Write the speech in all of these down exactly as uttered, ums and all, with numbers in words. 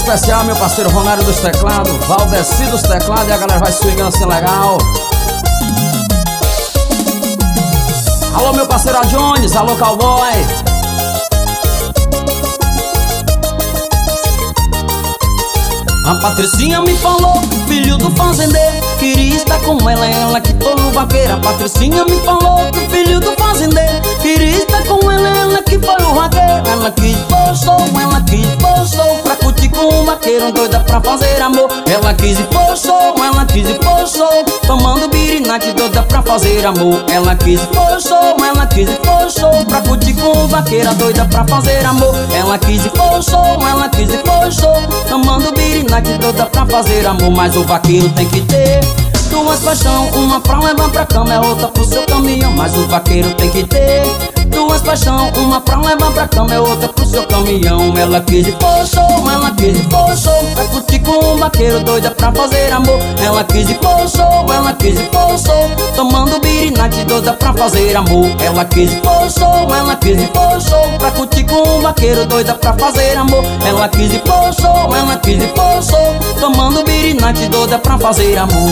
especial, meu parceiro Ronário dos teclados, Valdeci dos teclados, e a galera vai swingando assim legal. Alô, meu parceiro Jones, alô, cowboy. A Patricinha me falou que o filho do fazendeiro queria estar com ela, ela que foi o vaqueiro. A Patricinha me falou que o filho do fazendeiro queria estar com ela, ela que foi o vaqueiro. Ela quis forçou, ela quis forçou pra curtir com o vaqueiro, doida pra fazer amor. Ela quis e forçou, ela quis e forçou, tomando birinate, doida pra fazer amor. Ela quis e forçou, ela quis e forçou pra curtir com o vaqueiro, doida pra fazer amor. Ela quis e forçou, ela quis e forçou, tomando birinate, doida pra fazer amor. Mas o vaqueiro tem que ter duas paixão, uma pra levar pra cama, é outra pro seu caminhão. Mas o vaqueiro tem que ter duas paixão, uma pra levar pra cama, é outra pro seu caminhão. Ela quis e forçou, ela quis e forçou pra curtir com o vaqueiro, doida pra fazer amor. Ela quis e forçou, ela quis e forçou, tomando birinate, doida pra fazer amor. Ela quis e forçou, ela quis e forçou pra curtir com o vaqueiro, doida pra fazer amor. Ela quis e forçou, ela quis e forçou, tomando birinate, doida pra fazer amor.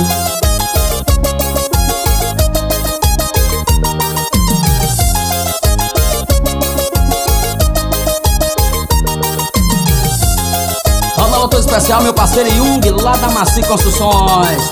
Todo especial, meu parceiro Jung, lá da Maci Construções.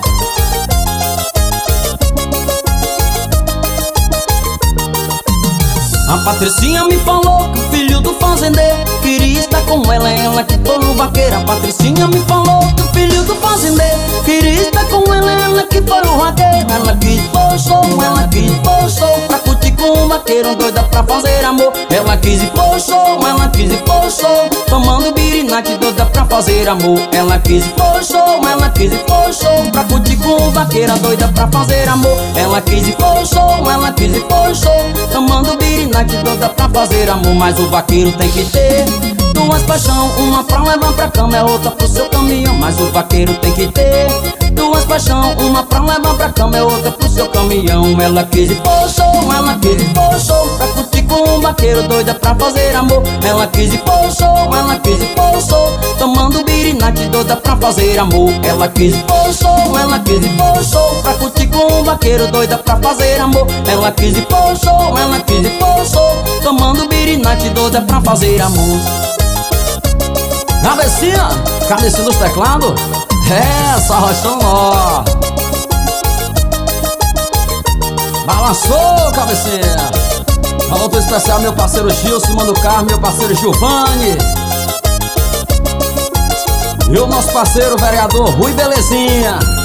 A Patricinha me falou que o filho do fazendeiro queria estar com ela, ela que foi o vaqueiro. A Patricinha me falou que o filho do fazendeiro queria estar com ela, ela que foi o vaqueiro. Ela quis forçou, ela quis forçou pra curtir com o vaqueiro, doida pra fazer amor. Ela quis e forçou, ela quis e forçou, tomando birinate, doida pra fazer amor. Ela quis e forçou, ela quis e forçou pra curtir com o vaqueiro, doida pra fazer amor. Ela quis e forçou, ela quis e forçou, tomando birinate, doida pra fazer amor. Mas o vaqueiro tem que ter duas paixão, uma pra levar pra cama, é outra pro seu caminhão. Mas o vaqueiro tem que ter duas paixão, uma pra levar pra cama, é outra pro seu caminhão. Ela quis e forçou, ela quis e forçou pra curtir com o vaqueiro, doida pra fazer amor. Ela quis e forçou, ela quis e forçou, tomando birinate, doida pra fazer amor. Ela quis e forçou, ela quis e forçou pra curtir com o vaqueiro, doida pra fazer amor. Ela quis e forçou, ela quis e forçou, tomando birinate, doida pra fazer amor. Cabecinha, cabecinha dos teclados, é, essa rochão ó. Balançou, cabecinha. Falou todo especial, meu parceiro Gilson, manda o carro, meu parceiro Giovanni. E o nosso parceiro vereador Rui Belezinha.